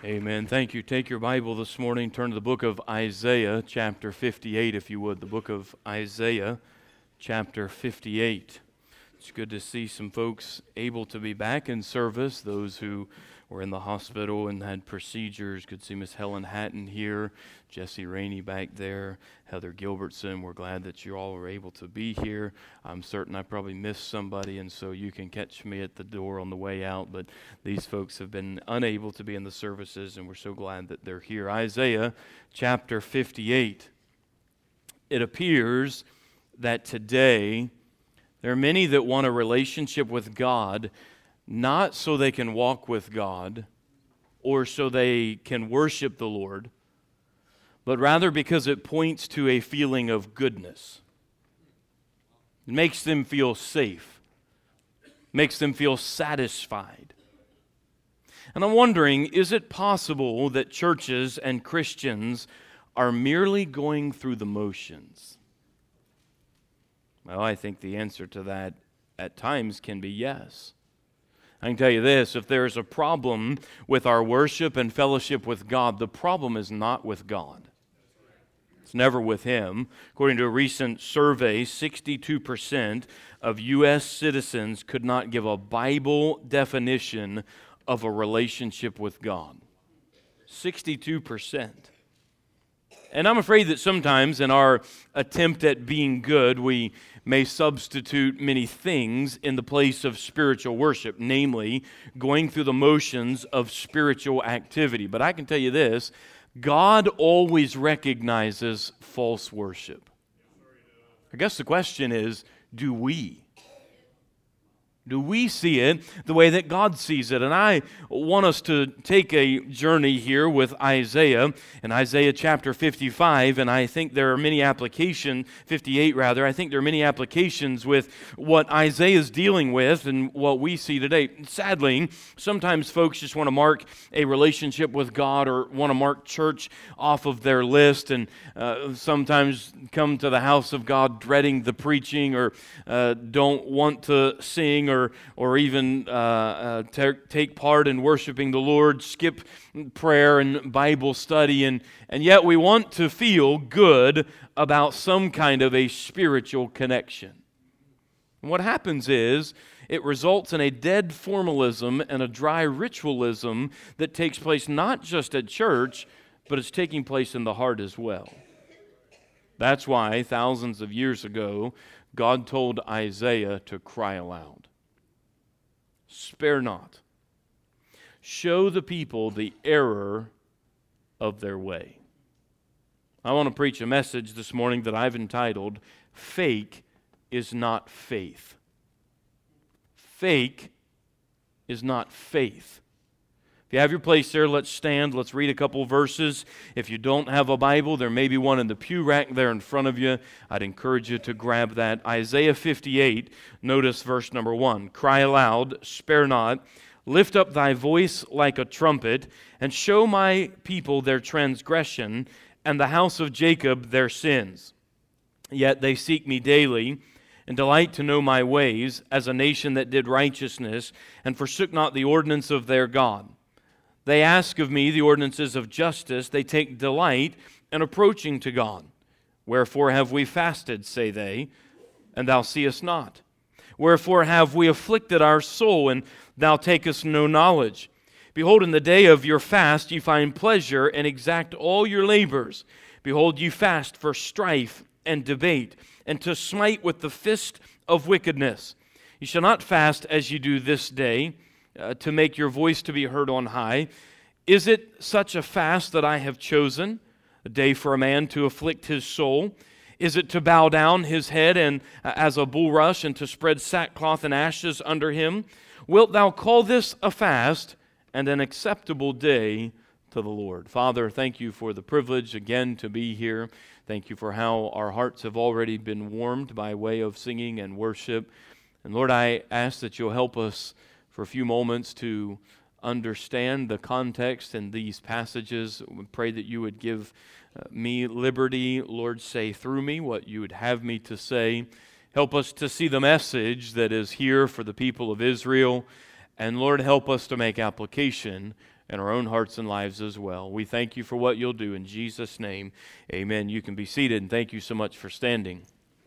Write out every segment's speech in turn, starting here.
Amen. Thank you. Take your Bible this morning, turn to the book of Isaiah, chapter 58, if you would. The book of Isaiah, chapter 58. It's good to see some folks able to be back in service, those who were in the hospital and had procedures. Good to see Miss Helen Hatton here, Jesse Rainey back there, Heather Gilbertson. We're glad that you all were able to be here. I'm certain I probably missed somebody, and so you can catch me at the door on the way out, but these folks have been unable to be in the services, and we're so glad that they're here. Isaiah chapter 58. It appears that today there are many that want a relationship with God, not so they can walk with God or so they can worship the Lord, but rather because it points to a feeling of goodness. It makes them feel safe, makes them feel satisfied. And I'm wondering, is it possible that churches and Christians are merely going through the motions? Well, I think the answer to that at times can be yes. I can tell you this, if there is a problem with our worship and fellowship with God, the problem is not with God. It's never with Him. According to a recent survey, 62% of U.S. citizens could not give a Bible definition of a relationship with God. 62%. And I'm afraid that sometimes in our attempt at being good, we may substitute many things in the place of spiritual worship, namely going through the motions of spiritual activity. But I can tell you this, God always recognizes false worship. I guess the question is, do we? Do we see it the way that God sees it? And I want us to take a journey here with Isaiah, in Isaiah chapter 55, and I think there are many applications, 58 rather, I think there are many applications with what Isaiah is dealing with and what we see today. Sadly, sometimes folks just want to mark a relationship with God or want to mark church off of their list, and sometimes come to the house of God dreading the preaching or don't want to sing or even take part in worshiping the Lord, skip prayer and Bible study, and yet we want to feel good about some kind of a spiritual connection. And what happens is, it results in a dead formalism and a dry ritualism that takes place not just at church, but it's taking place in the heart as well. That's why thousands of years ago, God told Isaiah to cry aloud. Spare not. Show the people the error of their way. I want to preach a message this morning that I've entitled, Fake is Not Faith. Fake is not faith. If you have your place there, let's stand. Let's read a couple verses. If you don't have a Bible, there may be one in the pew rack there in front of you. I'd encourage you to grab that. Isaiah 58, notice verse number 1. Cry aloud, spare not. Lift up thy voice like a trumpet, and show my people their transgression, and the house of Jacob their sins. Yet they seek me daily, and delight to know my ways, as a nation that did righteousness, and forsook not the ordinance of their God. They ask of me the ordinances of justice. They take delight in approaching to God. Wherefore have we fasted, say they, and thou seest not? Wherefore have we afflicted our soul, and thou takest no knowledge? Behold, in the day of your fast ye find pleasure, and exact all your labors. Behold, ye fast for strife and debate, and to smite with the fist of wickedness. Ye shall not fast as ye do this day, to make your voice to be heard on high. Is it such a fast that I have chosen, a day for a man to afflict his soul? Is it to bow down his head and as a bulrush, and to spread sackcloth and ashes under him? Wilt thou call this a fast and an acceptable day to the Lord? Father, thank you for the privilege again to be here. Thank you for how our hearts have already been warmed by way of singing and worship. And Lord, I ask that you'll help us for a few moments to understand the context in these passages. We pray that you would give me liberty. Lord, say through me what you would have me to say. Help us to see the message that is here for the people of Israel. And Lord, help us to make application in our own hearts and lives as well. We thank you for what you'll do in Jesus' name. Amen. You can be seated, and thank you so much for standing.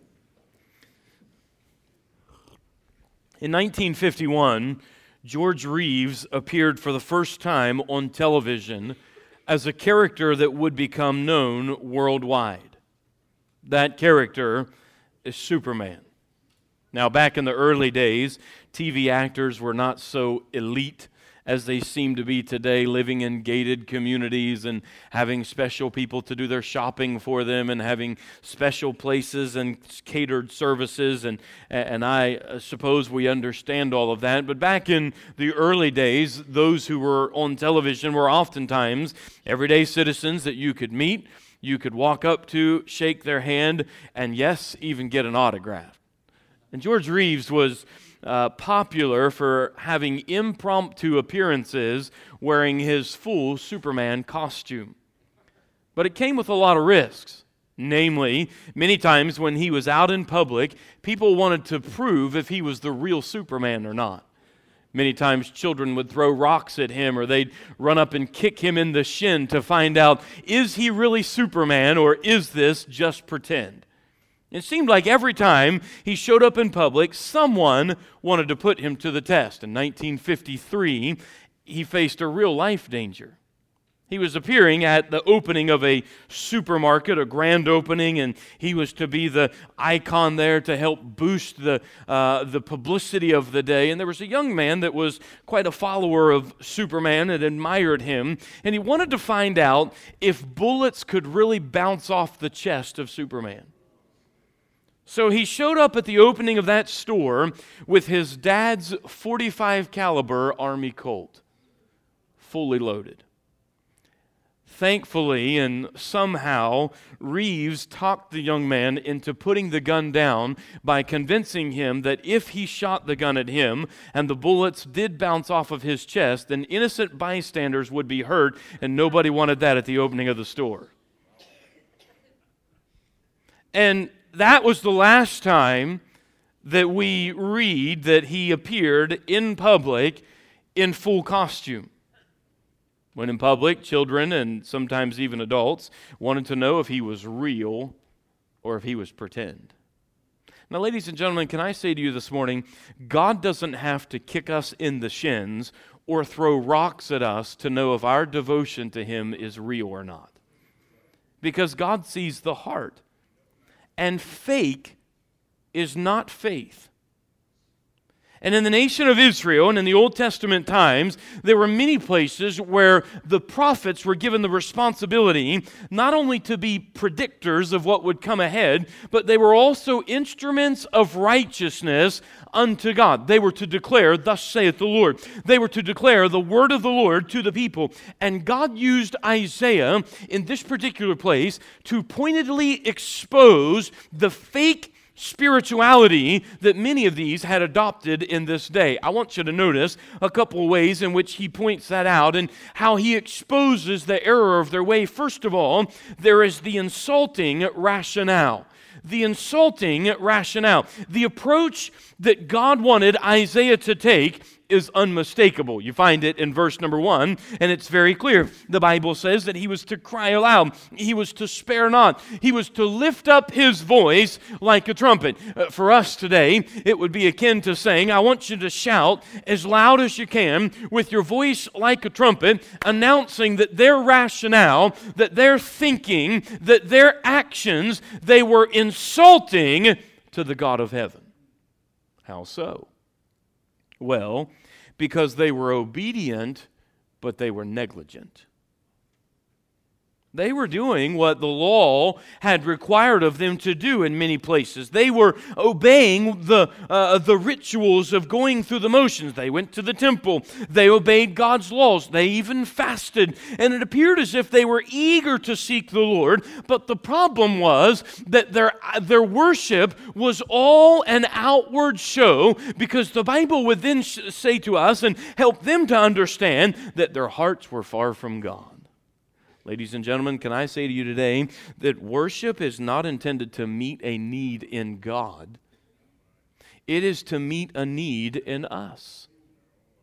In 1951, George Reeves appeared for the first time on television as a character that would become known worldwide. That character is Superman. Now, back in the early days, TV actors were not so elite as they seem to be today, living in gated communities and having special people to do their shopping for them and having special places and catered services. And I suppose we understand all of that. But back in the early days, those who were on television were oftentimes everyday citizens that you could meet, you could walk up to, shake their hand, and yes, even get an autograph. And George Reeves was popular for having impromptu appearances wearing his full Superman costume. But it came with a lot of risks. Namely, many times when he was out in public, people wanted to prove if he was the real Superman or not. Many times children would throw rocks at him, or they'd run up and kick him in the shin to find out, is he really Superman, or is this just pretend? It seemed like every time he showed up in public, someone wanted to put him to the test. In 1953, he faced a real-life danger. He was appearing at the opening of a supermarket, a grand opening, and he was to be the icon there to help boost the publicity of the day. And there was a young man that was quite a follower of Superman and admired him, and he wanted to find out if bullets could really bounce off the chest of Superman. So he showed up at the opening of that store with his dad's .45 caliber Army Colt, fully loaded. Thankfully, and somehow, Reeves talked the young man into putting the gun down by convincing him that if he shot the gun at him and the bullets did bounce off of his chest, then innocent bystanders would be hurt, and nobody wanted that at the opening of the store. And that was the last time that we read that he appeared in public in full costume. When in public, children and sometimes even adults wanted to know if he was real or if he was pretend. Now, ladies and gentlemen, can I say to you this morning, God doesn't have to kick us in the shins or throw rocks at us to know if our devotion to Him is real or not. Because God sees the heart. And fake is not faith. And in the nation of Israel and in the Old Testament times, there were many places where the prophets were given the responsibility not only to be predictors of what would come ahead, but they were also instruments of righteousness unto God. They were to declare, thus saith the Lord. They were to declare the word of the Lord to the people. And God used Isaiah in this particular place to pointedly expose the fake spirituality that many of these had adopted in this day. I want you to notice a couple of ways in which he points that out and how he exposes the error of their way. First of all, there is the insulting rationale. The insulting rationale. The approach that God wanted Isaiah to take is unmistakable. You find it in verse number 1, and it's very clear. The Bible says that he was to cry aloud. He was to spare not. He was to lift up his voice like a trumpet. For us today, it would be akin to saying, I want you to shout as loud as you can with your voice like a trumpet, announcing that their rationale, that their thinking, that their actions, they were insulting to the God of heaven. How so? Well, because they were obedient, but they were negligent. They were doing what the law had required of them to do in many places. They were obeying the rituals of going through the motions. They went to the temple. They obeyed God's laws. They even fasted. And it appeared as if they were eager to seek the Lord. But the problem was that their worship was all an outward show, because the Bible would then say to us and help them to understand that their hearts were far from God. Ladies and gentlemen, can I say to you today that worship is not intended to meet a need in God. It is to meet a need in us.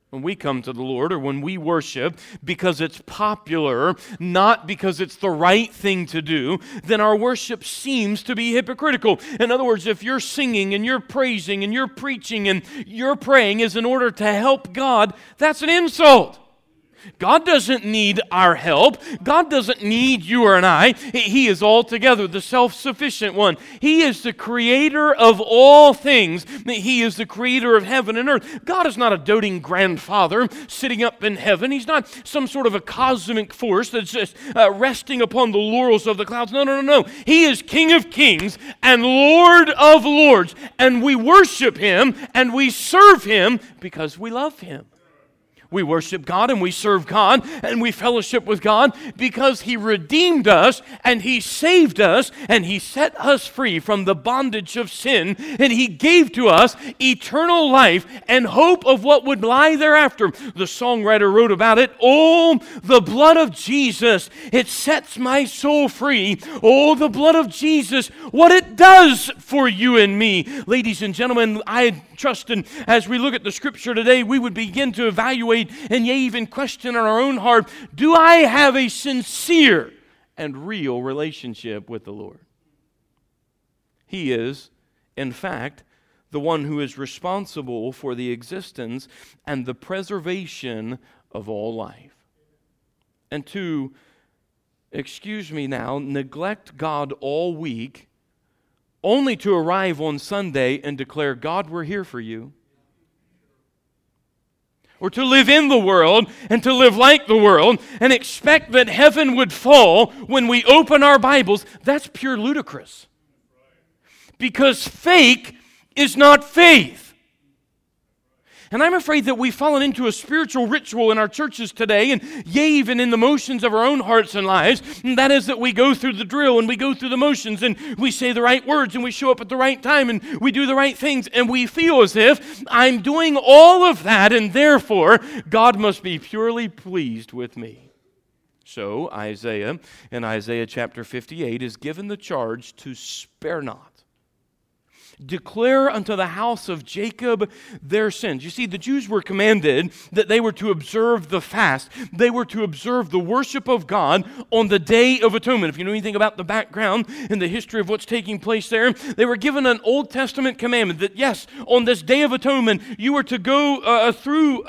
when we come to the Lord or when we worship because it's popular, not because it's the right thing to do, then our worship seems to be hypocritical. In other words, if you're singing and you're praising and you're preaching and you're praying is in order to help God, that's an insult. God doesn't need our help. God doesn't need you or I. He is altogether the self-sufficient one. He is the creator of all things. He is the creator of heaven and earth. God is not a doting grandfather sitting up in heaven. He's not some sort of a cosmic force that's just resting upon the laurels of the clouds. No. He is King of kings and Lord of lords. And we worship Him and we serve Him because we love Him. We worship God and we serve God and we fellowship with God because He redeemed us and He saved us and He set us free from the bondage of sin, and He gave to us eternal life and hope of what would lie thereafter. The songwriter wrote about it, "Oh, the blood of Jesus, it sets my soul free. Oh, the blood of Jesus, what it does for you and me." Ladies and gentlemen, I trust, and as we look at the Scripture today, we would begin to evaluate and yea, even question in our own heart, do I have a sincere and real relationship with the Lord? He is, in fact, the one who is responsible for the existence and the preservation of all life. And to, neglect God all week, only to arrive on Sunday and declare, "God, we're here for you." Or to live in the world and to live like the world and expect that heaven would fall when we open our Bibles, that's pure ludicrous. Because fake is not faith. And I'm afraid that we've fallen into a spiritual ritual in our churches today, and yea, even in the motions of our own hearts and lives, and that is that we go through the drill and we go through the motions and we say the right words and we show up at the right time and we do the right things, and we feel as if I'm doing all of that and therefore God must be purely pleased with me. So Isaiah, in Isaiah chapter 58, is given the charge to spare not. Declare unto the house of Jacob their sins. You see, the Jews were commanded that they were to observe the fast. They were to observe the worship of God on the Day of Atonement. If you know anything about the background and the history of what's taking place there, they were given an Old Testament commandment that, yes, on this Day of Atonement, you were to go through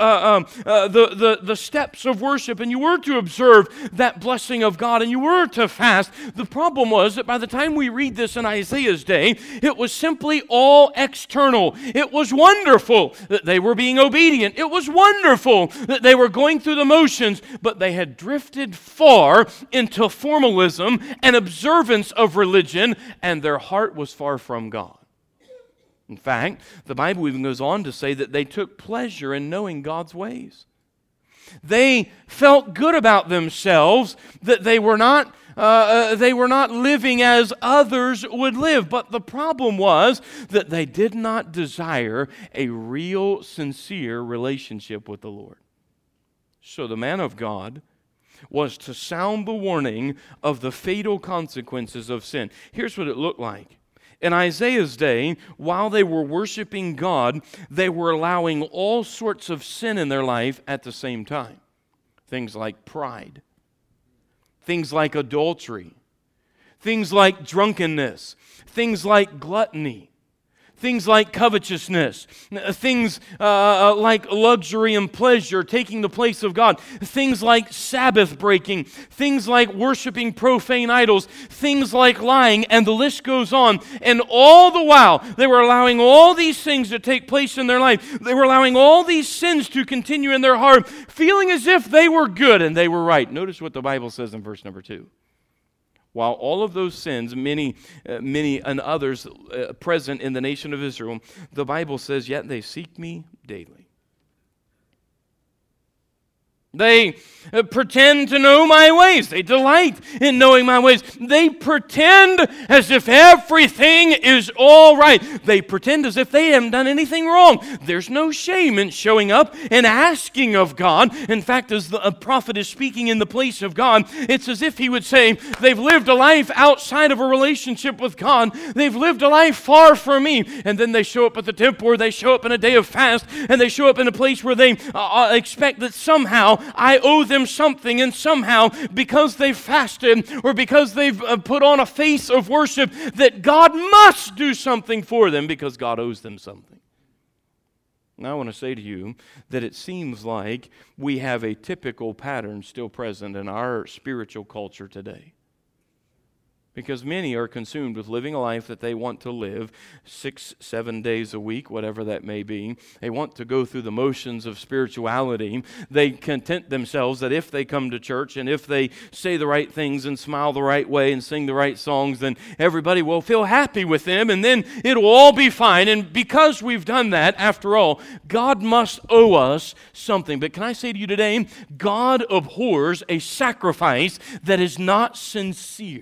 the steps of worship, and you were to observe that blessing of God, and you were to fast. The problem was that by the time we read this in Isaiah's day, it was simply all external. It was wonderful that they were being obedient. It was wonderful that they were going through the motions, but they had drifted far into formalism and observance of religion, and their heart was far from God. In fact, the Bible even goes on to say that they took pleasure in knowing God's ways. They felt good about themselves, that they were not living as others would live. But the problem was that they did not desire a real, sincere relationship with the Lord. So the man of God was to sound the warning of the fatal consequences of sin. Here's what it looked like. In Isaiah's day, while they were worshiping God, they were allowing all sorts of sin in their life at the same time. Things like pride, things like adultery, things like drunkenness, things like gluttony, things like covetousness, things like luxury and pleasure taking the place of God, things like Sabbath breaking, things like worshiping profane idols, things like lying, and the list goes on. And all the while, they were allowing all these things to take place in their life. They were allowing all these sins to continue in their heart, feeling as if they were good and they were right. Notice what the Bible says in verse number 2. While all of those sins, many and others present in the nation of Israel, the Bible says, yet they seek me daily. They pretend to know my ways. They delight in knowing my ways. They pretend as if everything is all right. They pretend as if they haven't done anything wrong. There's no shame in showing up and asking of God. In fact, as a prophet is speaking in the place of God, it's as if he would say, they've lived a life outside of a relationship with God. They've lived a life far from me. And then they show up at the temple, or they show up in a day of fast, and they show up in a place where they expect that somehow I owe them something, and somehow because they've fasted or because they've put on a face of worship, that God must do something for them because God owes them something. Now I want to say to you that it seems like we have a typical pattern still present in our spiritual culture today. Because many are consumed with living a life that they want to live 6-7 days a week, whatever that may be. They want to go through the motions of spirituality. They content themselves that if they come to church and if they say the right things and smile the right way and sing the right songs, then everybody will feel happy with them, and then it'll all be fine. And because we've done that, after all, God must owe us something. But can I say to you today, God abhors a sacrifice that is not sincere.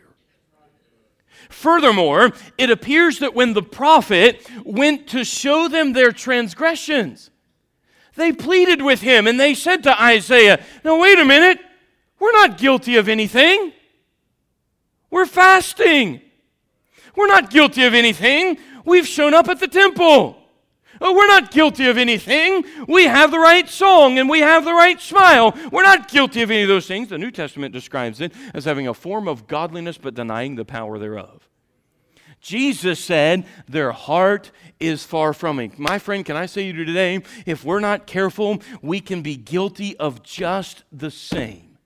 Furthermore, it appears that when the prophet went to show them their transgressions, they pleaded with him and they said to Isaiah, "Now wait a minute, we're not guilty of anything. We're fasting. We're not guilty of anything. We've shown up at the temple. Oh, we're not guilty of anything. We have the right song and we have the right smile. We're not guilty of any of those things." The New Testament describes it as having a form of godliness but denying the power thereof. Jesus said, their heart is far from me. My friend, can I say to you today, if we're not careful, we can be guilty of just the same.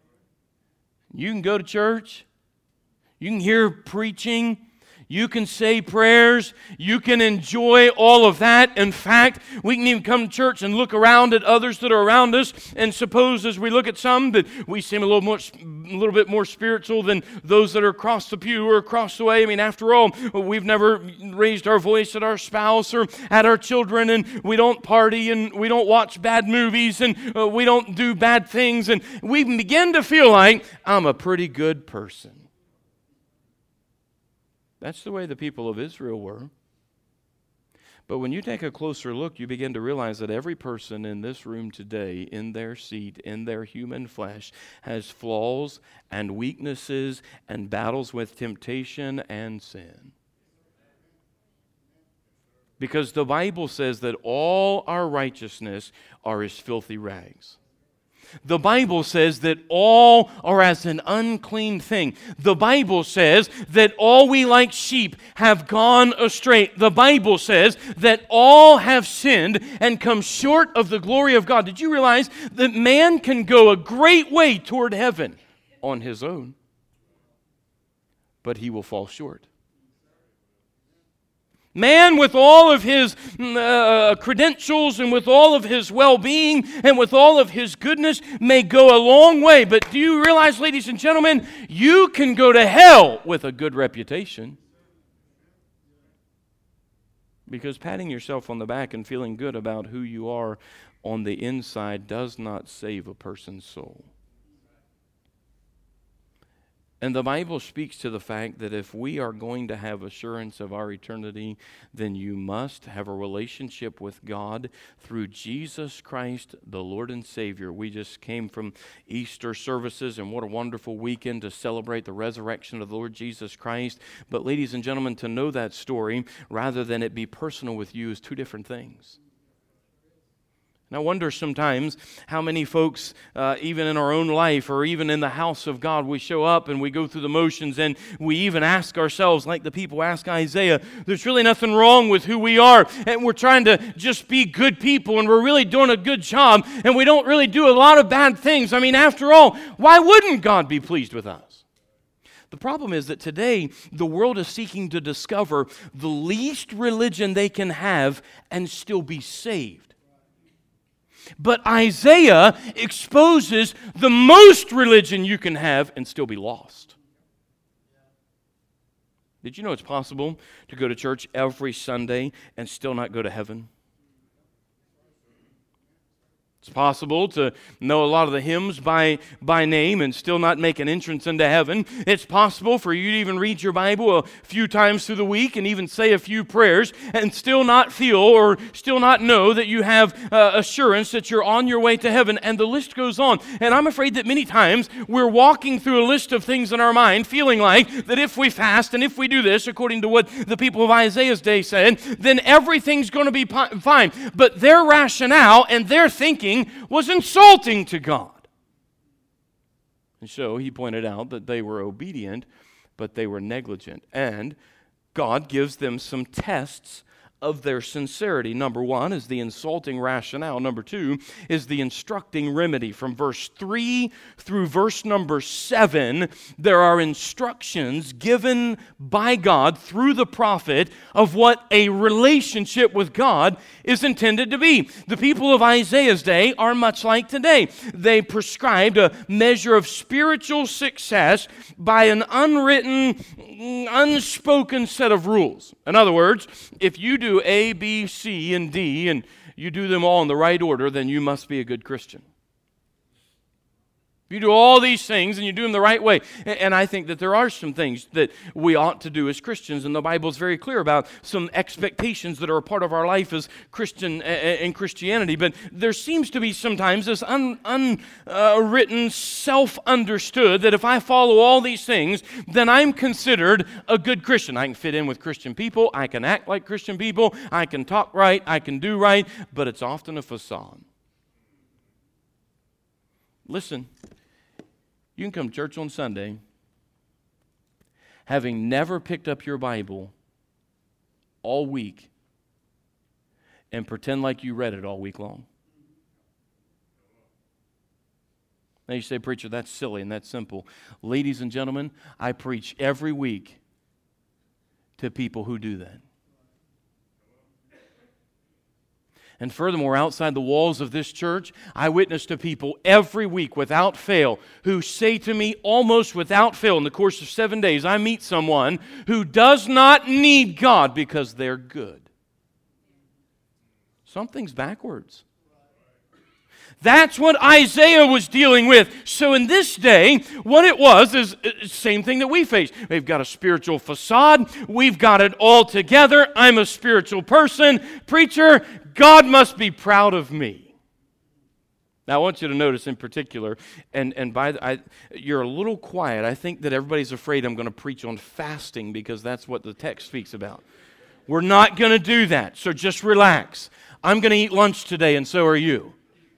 You can go to church. You can hear preaching. You can say prayers. You can enjoy all of that. In fact, we can even come to church and look around at others that are around us, and suppose as we look at some that we seem a little bit more spiritual than those that are across the pew or across the way. I mean, after all, we've never raised our voice at our spouse or at our children, and we don't party, and we don't watch bad movies, and we don't do bad things, and we begin to feel like, I'm a pretty good person. That's the way the people of Israel were. But when you take a closer look, you begin to realize that every person in this room today, in their seat, in their human flesh, has flaws and weaknesses and battles with temptation and sin. Because the Bible says that all our righteousness are as filthy rags. The Bible says that all are as an unclean thing. The Bible says that all we like sheep have gone astray. The Bible says that all have sinned and come short of the glory of God. Did you realize that man can go a great way toward heaven on his own, but he will fall short? Man, with all of his credentials and with all of his well-being and with all of his goodness, may go a long way. But do you realize, ladies and gentlemen, you can go to hell with a good reputation? Because patting yourself on the back and feeling good about who you are on the inside does not save a person's soul. And the Bible speaks to the fact that if we are going to have assurance of our eternity, then you must have a relationship with God through Jesus Christ, the Lord and Savior. We just came from Easter services, and what a wonderful weekend to celebrate the resurrection of the Lord Jesus Christ. But ladies and gentlemen, to know that story, rather than it be personal with you, is two different things. And I wonder sometimes how many folks, even in our own life or even in the house of God, we show up and we go through the motions and we even ask ourselves, like the people ask Isaiah, there's really nothing wrong with who we are, and we're trying to just be good people, and we're really doing a good job, and we don't really do a lot of bad things. I mean, after all, why wouldn't God be pleased with us? The problem is that today the world is seeking to discover the least religion they can have and still be saved. But Isaiah exposes the most religion you can have and still be lost. Did you know it's possible to go to church every Sunday and still not go to heaven? It's possible to know a lot of the hymns by name and still not make an entrance into heaven. It's possible for you to even read your Bible a few times through the week and even say a few prayers and still not feel or still not know that you have assurance that you're on your way to heaven. And the list goes on. And I'm afraid that many times we're walking through a list of things in our mind feeling like that if we fast and if we do this, according to what the people of Isaiah's day said, then everything's going to be fine. But their rationale and their thinking was insulting to God. And so he pointed out that they were obedient, but they were negligent. And God gives them some tests of their sincerity. Number one is the insulting rationale. Number two is the instructing remedy. From verse 3 through verse number 7, there are instructions given by God through the prophet of what a relationship with God is intended to be. The people of Isaiah's day are much like today. They prescribed a measure of spiritual success by an unwritten, unspoken set of rules. In other words, if you do A, B, C, and D, and you do them all in the right order, then you must be a good Christian. If you do all these things and you do them the right way. And I think that there are some things that we ought to do as Christians, and the Bible is very clear about some expectations that are a part of our life as Christian in Christianity. But there seems to be sometimes this unwritten, self-understood that if I follow all these things, then I'm considered a good Christian. I can fit in with Christian people. I can act like Christian people. I can talk right. I can do right. But it's often a facade. Listen. You can come to church on Sunday having never picked up your Bible all week and pretend like you read it all week long. Now you say, preacher, that's silly and that's simple. Ladies and gentlemen, I preach every week to people who do that. And furthermore, outside the walls of this church, I witness to people every week without fail who say to me almost without fail in the course of 7 days, I meet someone who does not need God because they're good. Something's backwards. That's what Isaiah was dealing with. So in this day, what it was is the same thing that we face. We've got a spiritual facade. We've got it all together. I'm a spiritual person. Preacher, God must be proud of me. Now, I want you to notice in particular, you're a little quiet. I think that everybody's afraid I'm going to preach on fasting because that's what the text speaks about. We're not going to do that, so just relax. I'm going to eat lunch today, and so are you.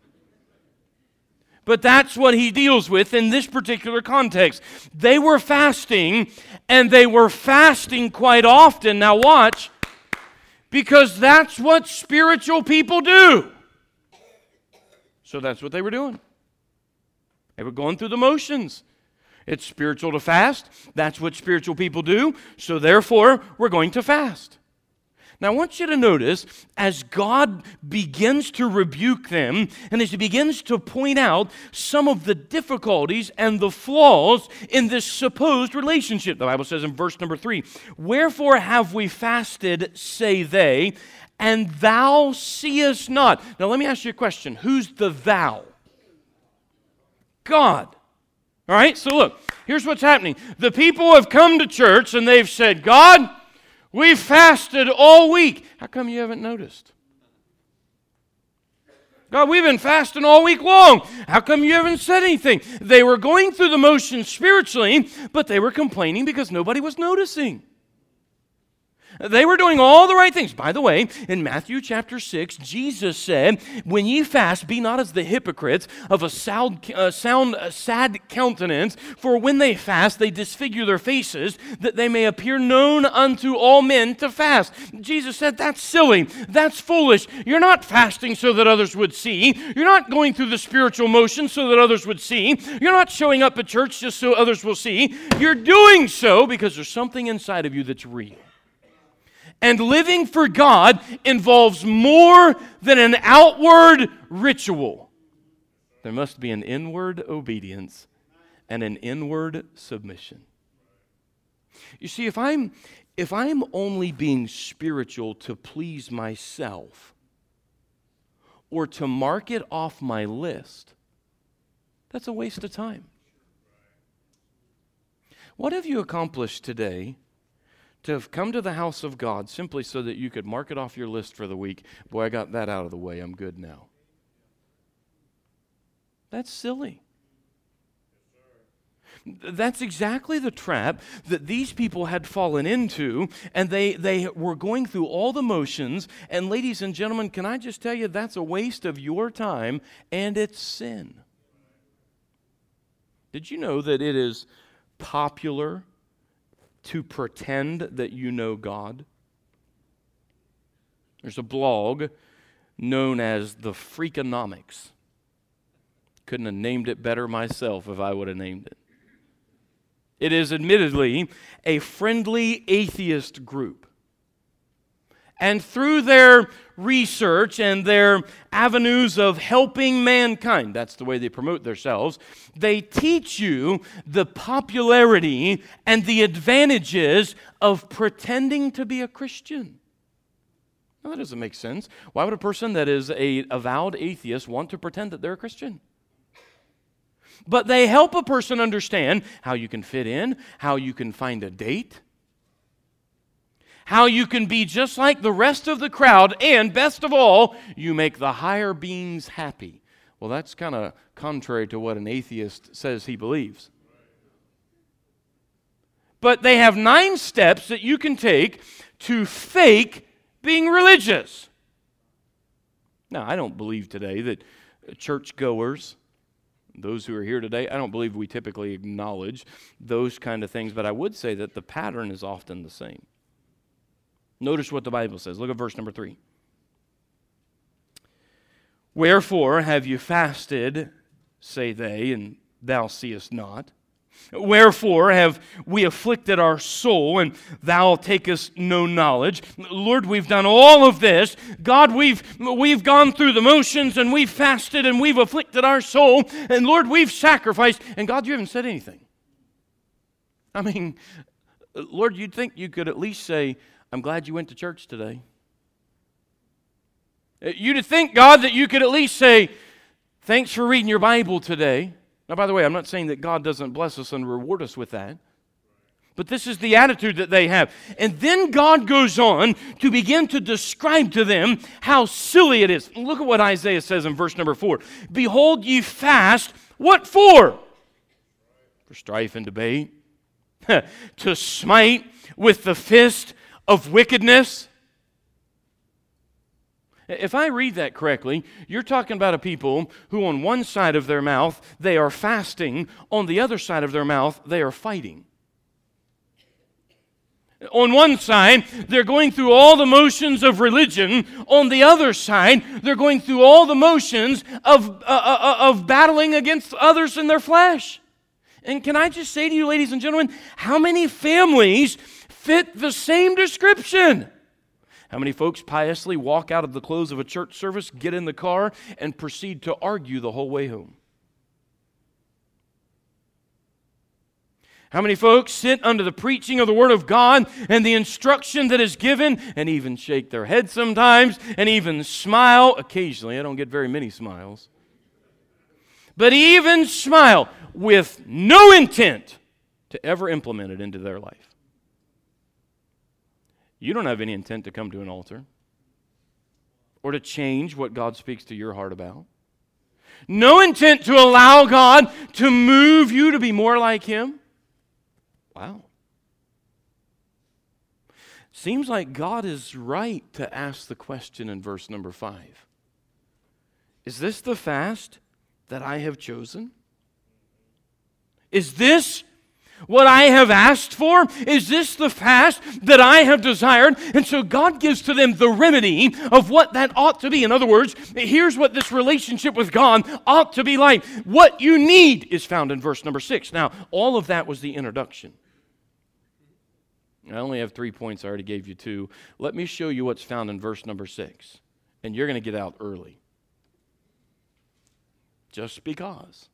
But that's what he deals with in this particular context. They were fasting, and they were fasting quite often. Now watch, because that's what spiritual people do. So that's what they were doing. They were going through the motions. It's spiritual to fast. That's what spiritual people do. So therefore, we're going to fast. Now, I want you to notice, as God begins to rebuke them, and as He begins to point out some of the difficulties and the flaws in this supposed relationship. The Bible says in verse number 3, "Wherefore have we fasted, say they, and thou seest not." Now, let me ask you a question. Who's the thou? God. All right, so look, here's what's happening. The people have come to church, and they've said, God, we fasted all week. How come you haven't noticed? God, we've been fasting all week long. How come you haven't said anything? They were going through the motions spiritually, but they were complaining because nobody was noticing. They were doing all the right things. By the way, in Matthew chapter 6, Jesus said, "When ye fast, be not as the hypocrites of a sad countenance, for when they fast, they disfigure their faces, that they may appear known unto all men to fast." Jesus said, that's silly. That's foolish. You're not fasting so that others would see. You're not going through the spiritual motions so that others would see. You're not showing up at church just so others will see. You're doing so because there's something inside of you that's real. And living for God involves more than an outward ritual. There must be an inward obedience and an inward submission. You see, if I'm only being spiritual to please myself, or to mark it off my list, that's a waste of time. What have you accomplished today to have come to the house of God simply so that you could mark it off your list for the week? Boy, I got that out of the way. I'm good now. That's silly. That's exactly the trap that these people had fallen into, and they were going through all the motions. And ladies and gentlemen, can I just tell you, that's a waste of your time, and it's sin. Did you know that it is popular to pretend that you know God? There's a blog known as the Freakonomics. Couldn't have named it better myself if I would have named it. It is admittedly a friendly atheist group. And through their research and their avenues of helping mankind, that's the way they promote themselves, they teach you the popularity and the advantages of pretending to be a Christian. Now, that doesn't make sense. Why would a person that is an avowed atheist want to pretend that they're a Christian? But they help a person understand how you can fit in, how you can find a date, how you can be just like the rest of the crowd, and best of all, you make the higher beings happy. Well, that's kind of contrary to what an atheist says he believes. But they have 9 steps that you can take to fake being religious. Now, I don't believe today that churchgoers, those who are here today, I don't believe we typically acknowledge those kind of things, but I would say that the pattern is often the same. Notice what the Bible says. Look at verse number 3. Wherefore have you fasted, say they, and thou seest not? Wherefore have we afflicted our soul, and thou takest no knowledge? Lord, we've done all of this. God, we've gone through the motions, and we've fasted, and we've afflicted our soul. And Lord, we've sacrificed. And God, you haven't said anything. I mean, Lord, you'd think you could at least say, I'm glad you went to church today. You'd think, God, that you could at least say, thanks for reading your Bible today. Now, by the way, I'm not saying that God doesn't bless us and reward us with that. But this is the attitude that they have. And then God goes on to begin to describe to them how silly it is. Look at what Isaiah says in verse number 4. Behold, ye fast. What for? For strife and debate. To smite with the fist of wickedness. If I read that correctly, you're talking about a people who on one side of their mouth, they are fasting. On the other side of their mouth, they are fighting. On one side, they're going through all the motions of religion. On the other side, they're going through all the motions of battling against others in their flesh. And can I just say to you, ladies and gentlemen, how many families fit the same description? How many folks piously walk out of the close of a church service, get in the car, and proceed to argue the whole way home? How many folks sit under the preaching of the Word of God and the instruction that is given and even shake their head sometimes and even smile occasionally? I don't get very many smiles. But even smile with no intent to ever implement it into their life. You don't have any intent to come to an altar or to change what God speaks to your heart about. No intent to allow God to move you to be more like Him. Wow. Seems like God is right to ask the question in verse number 5. Is this the fast that I have chosen? Is this what I have asked for? Is this the fast that I have desired? And so God gives to them the remedy of what that ought to be. In other words, here's what this relationship with God ought to be like. What you need is found in verse number 6. Now, all of that was the introduction. I only have 3 points. I already gave you 2. Let me show you what's found in verse number 6. And you're going to get out early. Just because.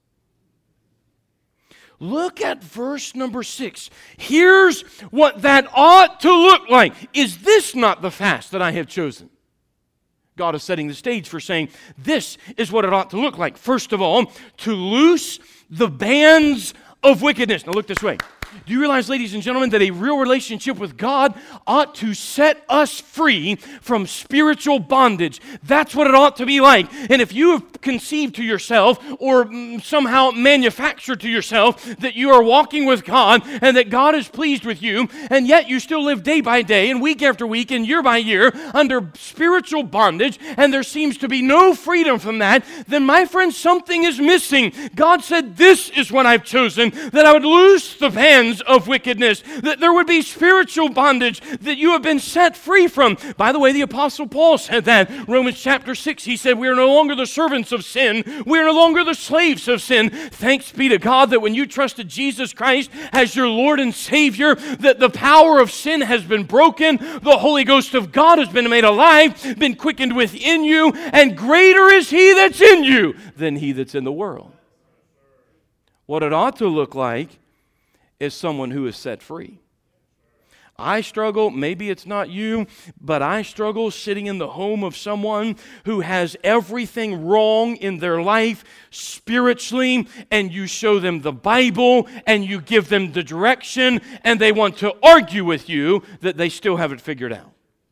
Look at verse number 6. Here's what that ought to look like. Is this not the fast that I have chosen? God is setting the stage for saying, this is what it ought to look like. First of all, to loose the bands of wickedness. Now look this way. Do you realize, ladies and gentlemen, that a real relationship with God ought to set us free from spiritual bondage? That's what it ought to be like. And if you have conceived to yourself or somehow manufactured to yourself that you are walking with God and that God is pleased with you, and yet you still live day by day and week after week and year by year under spiritual bondage, and there seems to be no freedom from that, then my friend, something is missing. God said, this is what I've chosen, that I would loose the bands of wickedness, that there would be spiritual bondage that you have been set free from. By the way, the Apostle Paul said that. Romans chapter 6, he said, we are no longer the servants of sin. We are no longer the slaves of sin. Thanks be to God that when you trusted Jesus Christ as your Lord and Savior, that the power of sin has been broken. The Holy Ghost of God has been made alive, been quickened within you, and greater is He that's in you than he that's in the world. What it ought to look like is someone who is set free. I struggle, maybe it's not you, but I struggle sitting in the home of someone who has everything wrong in their life spiritually, and you show them the Bible and you give them the direction, and they want to argue with you that they still haven't figured out.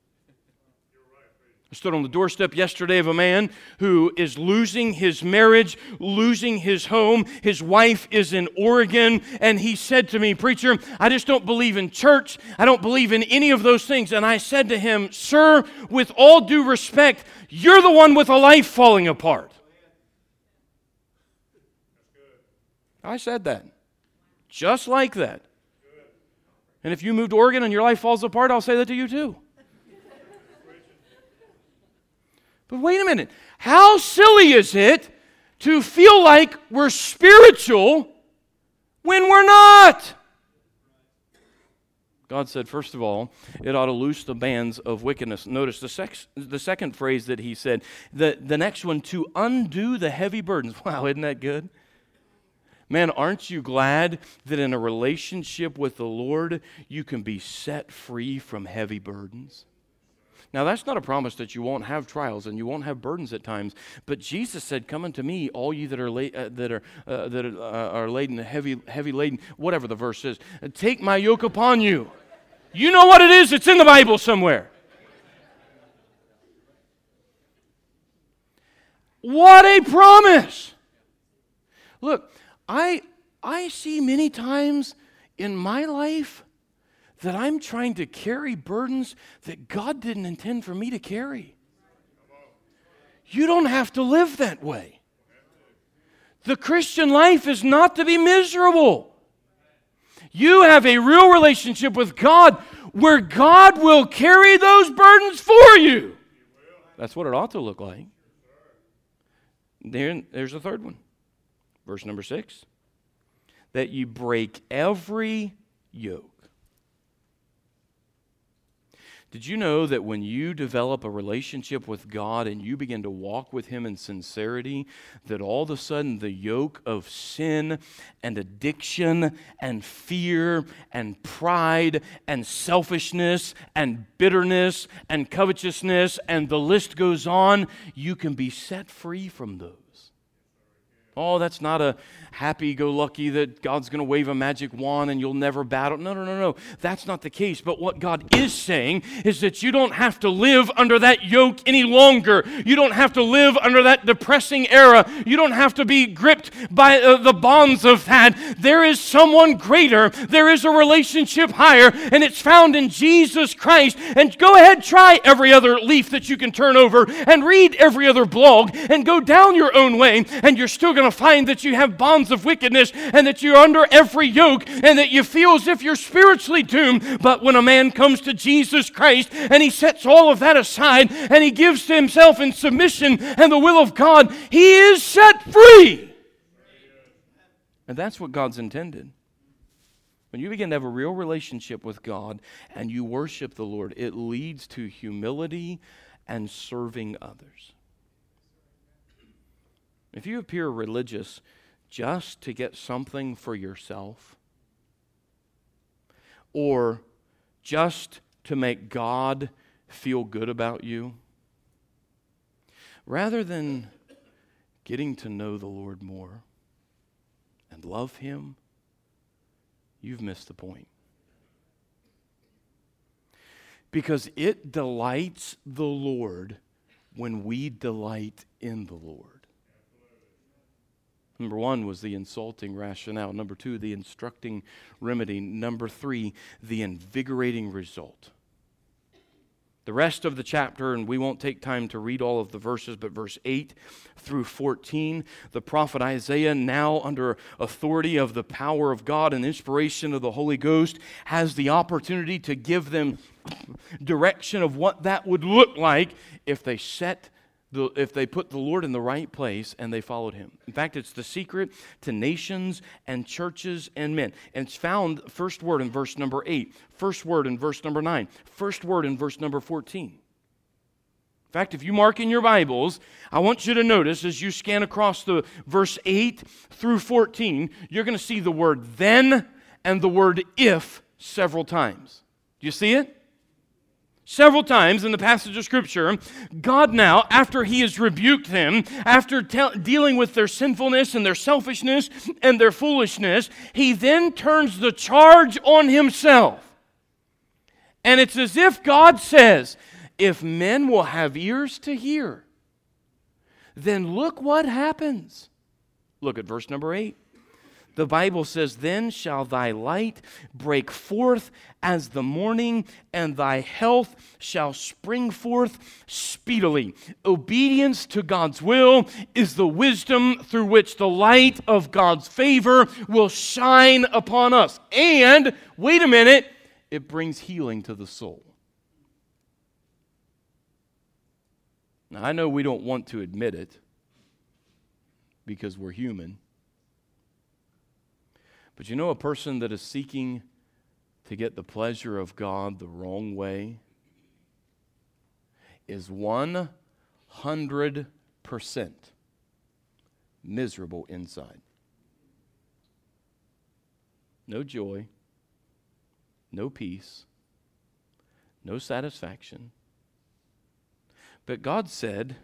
I stood on the doorstep yesterday of a man who is losing his marriage, losing his home. His wife is in Oregon, and he said to me, preacher, I just don't believe in church. I don't believe in any of those things. And I said to him, sir, with all due respect, you're the one with a life falling apart. I said that. Just like that. And if you move to Oregon and your life falls apart, I'll say that to you too. But wait a minute, how silly is it to feel like we're spiritual when we're not? God said, first of all, it ought to loose the bands of wickedness. Notice the second phrase that he said, the next one, to undo the heavy burdens. Wow, isn't that good? Man, aren't you glad that in a relationship with the Lord, you can be set free from heavy burdens? Now, that's not a promise that you won't have trials and you won't have burdens at times. But Jesus said, "Come unto me, all you that are laden, heavy laden," whatever the verse is. "Take my yoke upon you." You know what it is? It's in the Bible somewhere. What a promise! Look, I see many times in my life that I'm trying to carry burdens that God didn't intend for me to carry. You don't have to live that way. The Christian life is not to be miserable. You have a real relationship with God where God will carry those burdens for you. That's what it ought to look like. There's the third one. Verse number 6. That you break every yoke. Did you know that when you develop a relationship with God and you begin to walk with Him in sincerity, that all of a sudden the yoke of sin and addiction and fear and pride and selfishness and bitterness and covetousness and the list goes on, you can be set free from those. Oh, that's not a happy-go-lucky that God's going to wave a magic wand and you'll never battle. No. That's not the case. But what God is saying is that you don't have to live under that yoke any longer. You don't have to live under that depressing era. You don't have to be gripped by the bonds of that. There is someone greater. There is a relationship higher, and it's found in Jesus Christ. And go ahead, try every other leaf that you can turn over and read every other blog and go down your own way, and you're still going to find that you have bonds of wickedness and that you're under every yoke and that you feel as if you're spiritually doomed. But when a man comes to Jesus Christ and he sets all of that aside and he gives to himself in submission and the will of God, he is set free. And that's what God's intended. When you begin to have a real relationship with God and you worship the Lord, it leads to humility and serving others. If you appear religious just to get something for yourself, or just to make God feel good about you, Rather than getting to know the Lord more and love Him, you've missed the point. Because it delights the Lord when we delight in the Lord. Number one was the insulting rationale. Number two, the instructing remedy. Number three, the invigorating result. The rest of the chapter, and we won't take time to read all of the verses, but verse 8 through 14, the prophet Isaiah, now under authority of the power of God and inspiration of the Holy Ghost, has the opportunity to give them direction of what that would look like if they put the Lord in the right place and they followed Him. In fact, it's the secret to nations and churches and men. And it's found, first word in verse number 8, first word in verse number 9, first word in verse number 14. In fact, if you mark in your Bibles, I want you to notice as you scan across the verse 8 through 14, you're going to see the word then and the word if several times. Do you see it? Several times in the passage of Scripture, God now, after He has rebuked them, after dealing with their sinfulness and their selfishness and their foolishness, He then turns the charge on Himself. And it's as if God says, if men will have ears to hear, then look what happens. Look at verse number 8. The Bible says, then shall thy light break forth as the morning, and thy health shall spring forth speedily. Obedience to God's will is the wisdom through which the light of God's favor will shine upon us. And, wait a minute, it brings healing to the soul. Now, I know we don't want to admit it because we're human. But you know, a person that is seeking to get the pleasure of God the wrong way is 100% miserable inside. No joy, no peace, no satisfaction. But God said,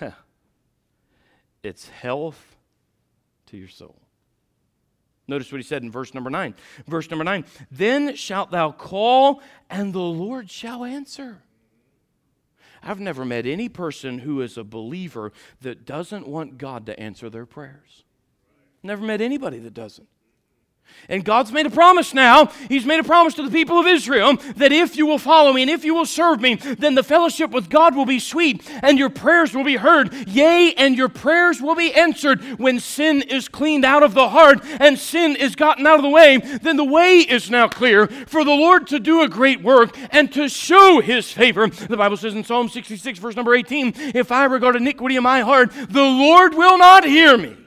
it's health to your soul. Notice what He said in verse number 9. Verse number 9, then shalt thou call, and the Lord shall answer. I've never met any person who is a believer that doesn't want God to answer their prayers. Never met anybody that doesn't. And God's made a promise now. He's made a promise to the people of Israel that if you will follow me and if you will serve me, then the fellowship with God will be sweet and your prayers will be heard. Yea, and your prayers will be answered. When sin is cleaned out of the heart and sin is gotten out of the way, then the way is now clear for the Lord to do a great work and to show His favor. The Bible says in Psalm 66, verse number 18, if I regard iniquity in my heart, the Lord will not hear me.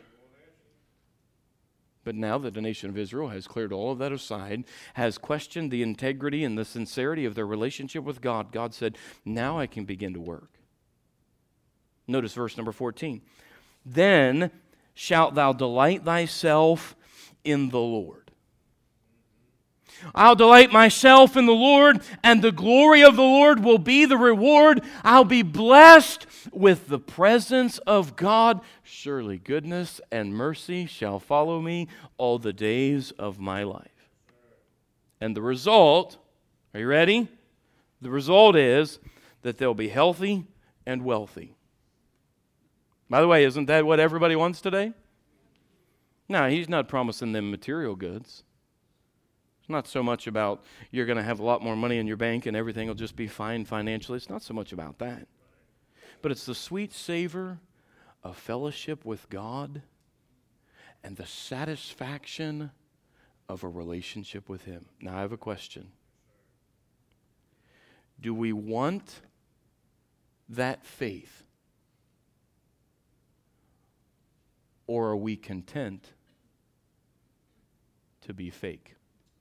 But now that the nation of Israel has cleared all of that aside, has questioned the integrity and the sincerity of their relationship with God, God said, now I can begin to work. Notice verse number 14. Then shalt thou delight thyself in the Lord. I'll delight myself in the Lord, and the glory of the Lord will be the reward. I'll be blessed with the presence of God. Surely goodness and mercy shall follow me all the days of my life. And the result, are you ready? The result is that they'll be healthy and wealthy. By the way, isn't that what everybody wants today? No, He's not promising them material goods. Not so much about you're going to have a lot more money in your bank and everything will just be fine financially. It's not so much about that. But it's the sweet savor of fellowship with God and the satisfaction of a relationship with Him. Now I have a question. Do we want that faith? Or are we content to be fake?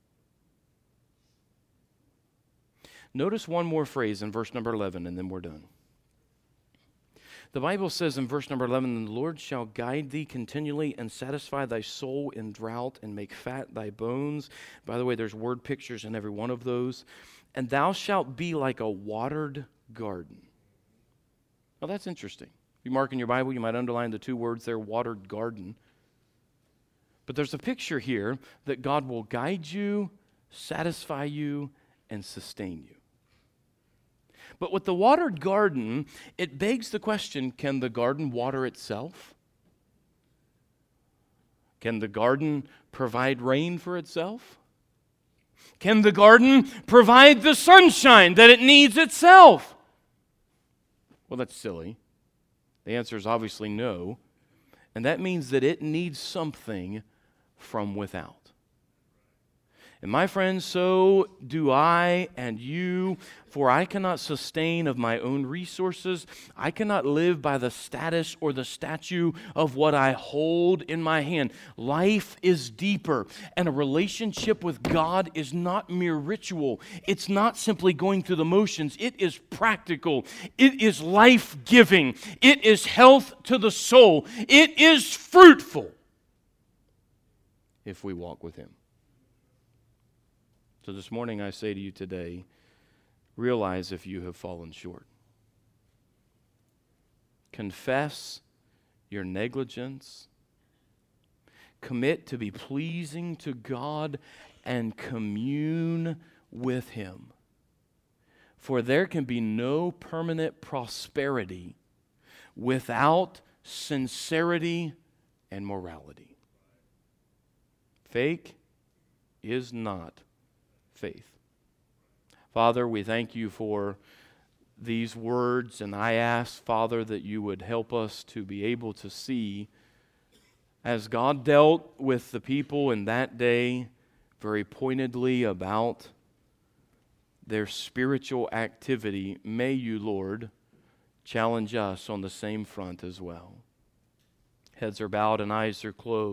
Notice one more phrase in verse number 11, and then we're done. The Bible says in verse number 11, the Lord shall guide thee continually and satisfy thy soul in drought and make fat thy bones. By the way, there's word pictures in every one of those. And thou shalt be like a watered garden. Now that's interesting. You mark in your Bible, you might underline the two words there, watered garden. But there's a picture here that God will guide you, satisfy you, and sustain you. But with the watered garden, it begs the question, can the garden water itself? Can the garden provide rain for itself? Can the garden provide the sunshine that it needs itself? Well, that's silly. The answer is obviously no. And that means that it needs something from without. And my friends, so do I and you, for I cannot sustain of my own resources. I cannot live by the status or the statue of what I hold in my hand. Life is deeper, and a relationship with God is not mere ritual. It's not simply going through the motions. It is practical. It is life-giving. It is health to the soul. It is fruitful if we walk with Him. So this morning I say to you today, realize if you have fallen short. Confess your negligence. Commit to be pleasing to God and commune with Him. For there can be no permanent prosperity without sincerity and morality. Fake is not faith. Father, we thank you for these words, and I ask, Father, that you would help us to be able to see, as God dealt with the people in that day very pointedly about their spiritual activity, may you, Lord, challenge us on the same front as well. Heads are bowed and eyes are closed.